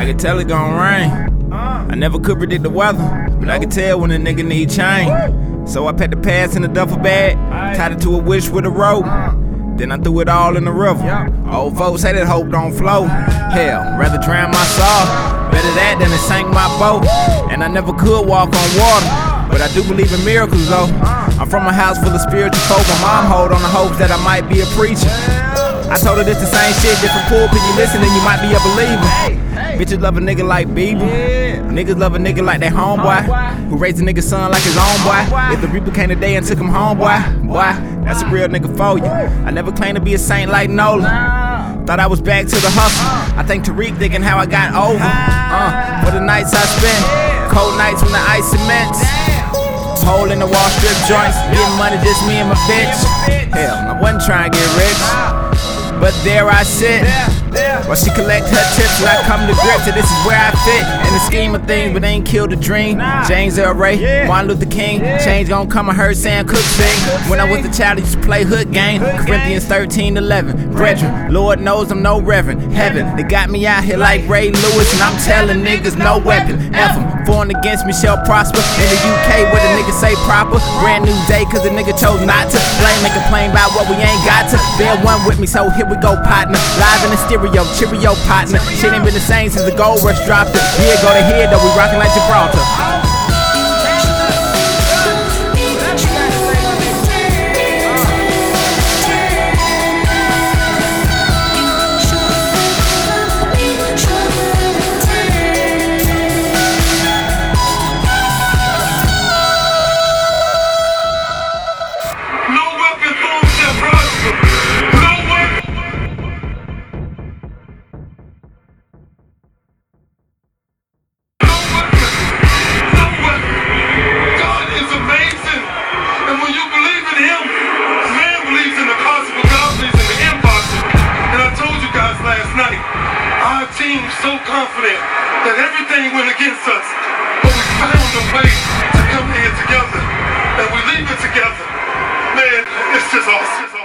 I could tell it gon' rain. I never could predict the weather, but I could tell when a nigga need change. So I packed the past in a duffel bag, tied it to a wish with a rope. Then I threw it all in the river. Old folks say that hope don't flow. Hell, rather drown my soul. Better that than to sink my boat. And I never could walk on water, but I do believe in miracles though. I'm from a house full of spiritual folk. My mom hold on the hopes that I might be a preacher. I told her this the same shit, different pulpit. You listen and you might be a believer. Bitches love a nigga like Bieber. Niggas love a nigga like that homeboy who raised a nigga's son like his own boy. If the Reaper came today and took him home, boy, that's a real nigga for you. I never claimed to be a saint like Nolan. Thought I was back to the hustle. I thank Tariq thinking how I got over. For the nights I spent, cold nights when the ice cements. Hole in the wall, strip joints, getting money, just me and my bitch. Hell, I wasn't trying to get rich, but there I sit. While she collect her tips till I come to grips, and this is where I fit in the scheme of things, but ain't killed a dream. James L. Ray, Martin Luther King, change gon' come. I heard Sam Cooke sing. When I was a child, I used to play hood game. Corinthians 13:11. Brethren, Lord knows I'm no reverend. Heaven, they got me out here like Ray Lewis, and I'm telling niggas no weapon. F 'em, formed against me shall prosper. In the UK, where the niggas say proper. Brand new day, cause the nigga chose not to blame and complain about what we ain't got to. Bear one with me, so here we go, partner. Live in the stereo, Cheerio partner. Shit ain't been the same since the gold rush dropped it. Yeah, go to head though, we rockin' like Gibraltar. So confident that everything went against us, but we found a way to come here together, and we leave it together. Man, it's just awesome.